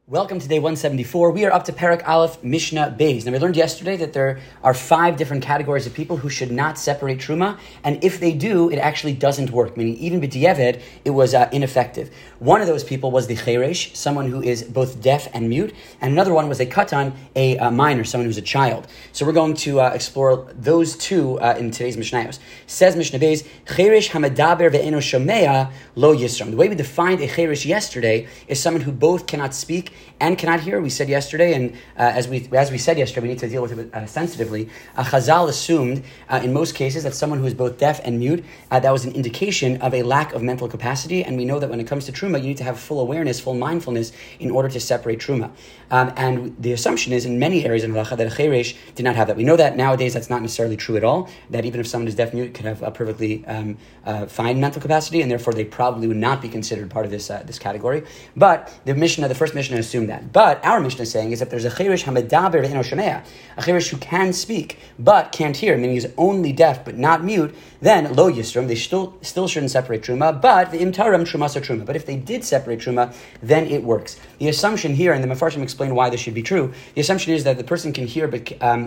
Welcome to day 174. We are up to Perek Aleph Mishnah Beis. Now we learned yesterday that there are 5 different categories of people who should not separate Truma, and if they do, it actually doesn't work, meaning even b'diavad, it was ineffective. One of those people was the Cheresh, someone who is both deaf and mute, and another one was a Katan, a minor, someone who's a child. So we're going to explore those two in today's Mishnayos. Says Mishnah Beis, Cheresh hamadaber ve'eno shomea lo yisram. The way we defined a Cheresh yesterday is someone who both cannot speak and cannot hear. We said yesterday, and as we said yesterday, we need to deal with it sensitively. Chazal assumed in most cases that someone who is both deaf and mute, that was an indication of a lack of mental capacity, and we know that when it comes to Truma, you need to have full awareness, full mindfulness in order to separate Truma. And the assumption is in many areas in Halacha that a Cheresh did not have that. We know that nowadays that's not necessarily true at all, that even if someone is deaf-mute could have a perfectly fine mental capacity, and therefore they probably would not be considered part of this category. But the first Mishnah assumed that. But our Mishnah is saying is that there's a Cheresh hamadaber ve'eno shomea, a Cheresh who can speak but can't hear, meaning he's only deaf but not mute, then lo yisrum, they still shouldn't separate Truma, but the imtaram Trumas or Truma. But if they did separate Truma, then it works. The assumption here, and the Mefarshim explain why this should be true, the assumption is that the person can hear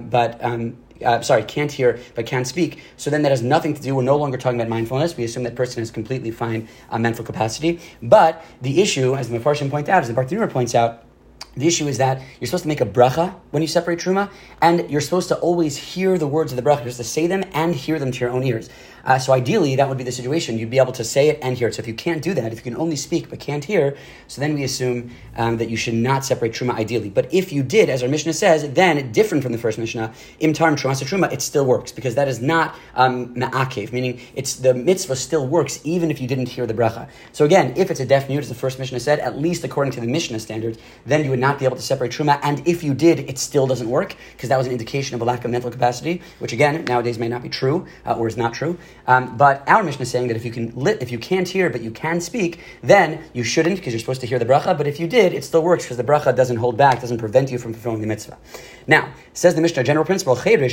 can't hear but can't speak. So then that has nothing to do, we're no longer talking about mindfulness. We assume that person has completely fine mental capacity. But the issue, as the Mefarshim point out, as the Bartanura points out, the issue is that you're supposed to make a bracha when you separate Truma, and you're supposed to always hear the words of the bracha, just to say them and hear them to your own ears. So ideally, that would be the situation. You'd be able to say it and hear it. So if you can't do that, if you can only speak but can't hear, so then we assume that you should not separate Truma ideally. But if you did, as our Mishnah says, then different from the first Mishnah, imtar Trumas Truma, it still works, because that is not ma'akev, meaning the mitzvah still works even if you didn't hear the bracha. So again, if it's a deaf mute, as the first Mishnah said, at least according to the Mishnah standards, then you would not be able to separate Truma, and if you did, it still doesn't work, because that was an indication of a lack of mental capacity, which again, nowadays may not be true, or is not true. But our Mishnah is saying that if you can't hear but you can speak, then you shouldn't, because you're supposed to hear the bracha, but if you did, it still works, because the bracha doesn't hold back, doesn't prevent you from fulfilling the mitzvah. Now, says the Mishnah, general principle,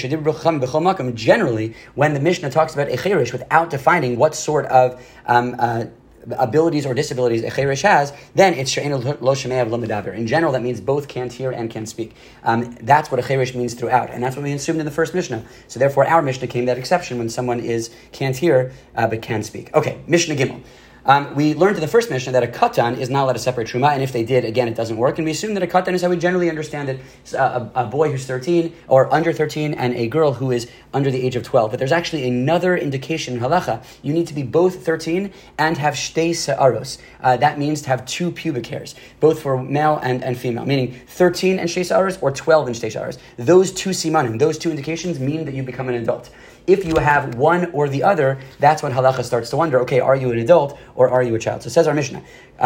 generally, when the Mishnah talks about a cheresh without defining what sort of abilities or disabilities a cheresh has, then it's she'eino lo shomea v'lo medaber. In general, that means both can't hear and can speak. That's what a cheresh means throughout, and that's what we assumed in the first Mishnah. So therefore, our Mishnah came that exception when someone can't hear but can speak. Okay, Mishnah Gimel. We learned in the first Mishnah that a katan is not allowed to separate Truma, and if they did, again, it doesn't work. And we assume that a katan is how we generally understand it, a boy who's 13 or under 13 and a girl who is under the age of 12. But there's actually another indication in halacha. You need to be both 13 and have shtei se'aros. That means to have 2 pubic hairs, both for male and female, meaning 13 and shtei se'aros or 12 and shtei se'aros. Those 2 simanim, those 2 indications mean that you become an adult. If you have one or the other, that's when halacha starts to wonder, okay, are you an adult or are you a child? So says our Mishnah.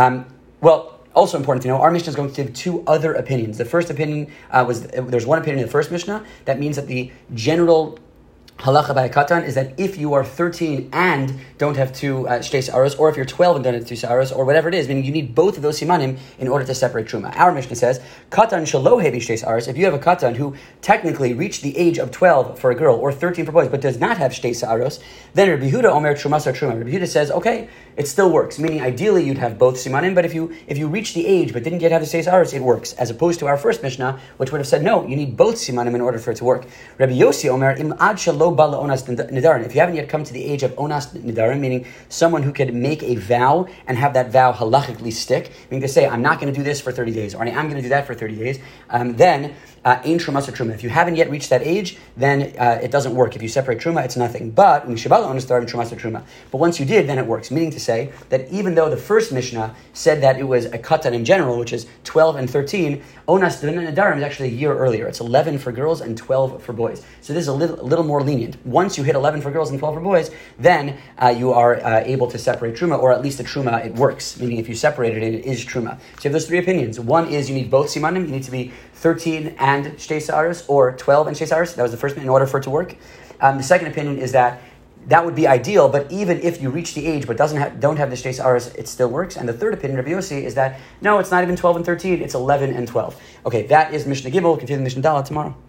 Also important to know, our Mishnah is going to give 2 other opinions. The first opinion there's one opinion in the first Mishnah that means that the general halacha by a katan is that if you are 13 and don't have 2 shtei se'aros, or if you're 12 and don't have 2 se'aros, or whatever it is, meaning you need both of those simanim in order to separate Truma. Our Mishnah says, katan shelo hevi shtei se'aros, if you have a katan who technically reached the age of 12 for a girl, or 13 for boys, but does not have shtei se'aros, then Rabbi Yehuda omer trumas or Truma. Rabbi Yehuda says, okay, it still works, meaning ideally you'd have both simanim, but if you reach the age but didn't yet have the shtei se'aros, it works, as opposed to our first Mishnah, which would have said, no, you need both simanim in order for it to work. Rabbi Yossi omer, im ad shelo ba la'onas nidarim. If you haven't yet come to the age of onas nidarim, meaning someone who could make a vow and have that vow halachically stick, meaning to say, I'm not going to do this for 30 days, or I'm going to do that for 30 days, then ain trumas or truma. If you haven't yet reached that age, then it doesn't work. If you separate truma, it's nothing. But once you did, then it works. Meaning to say that even though the first Mishnah said that it was a katan in general, which is 12 and 13, onas nidarim is actually a year earlier. It's 11 for girls and 12 for boys. So this is a little more lenient. Once you hit 11 for girls and 12 for boys, then you are able to separate truma, or at least the truma, it works. Meaning if you separated it, it is truma. So you have those 3 opinions. One is you need both simanim. You need to be 13 and shtei se'aros, or 12 and shtei se'aros. That was the first in order for it to work. The second opinion is that would be ideal, but even if you reach the age but don't have the shtei se'aros, it still works. And the third opinion, Rabbi Yossi, is that no, it's not even 12 and 13, it's 11 and 12. Okay, that is Mishnah Gimel. We'll continue the Mishnah Dalet tomorrow.